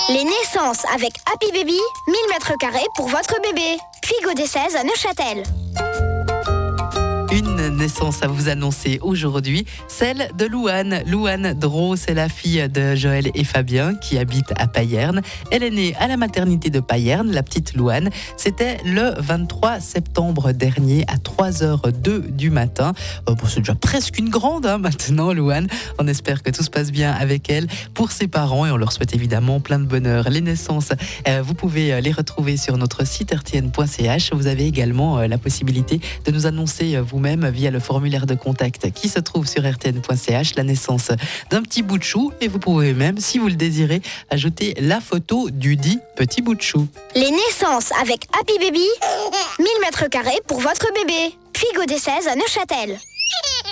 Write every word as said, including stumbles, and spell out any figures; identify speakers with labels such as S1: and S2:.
S1: Les naissances avec Happy Baby, mille mètres carrés pour votre bébé. Puy des seize à Neuchâtel.
S2: Une naissance à vous annoncer aujourd'hui, celle de Louane. Louane Drault, c'est la fille de Joël et Fabien qui habitent à Payerne. Elle est née à la maternité de Payerne, la petite Louane. C'était le vingt-trois septembre dernier à trois heures deux du matin. Euh, bon, c'est déjà presque une grande hein, maintenant, Louane. On espère que tout se passe bien avec elle pour ses parents et on leur souhaite évidemment plein de bonheur. Les naissances, euh, vous pouvez les retrouver sur notre site r t n point c h. Vous avez également euh, la possibilité de nous annoncer euh, vous-même via le formulaire de contact qui se trouve sur r t n point c h la naissance d'un petit bout de chou et vous pouvez même, si vous le désirez, ajouter la photo du dit petit bout de chou.
S1: Les naissances avec Happy Baby, mille mètres carrés pour votre bébé. Puy des seize à Neuchâtel.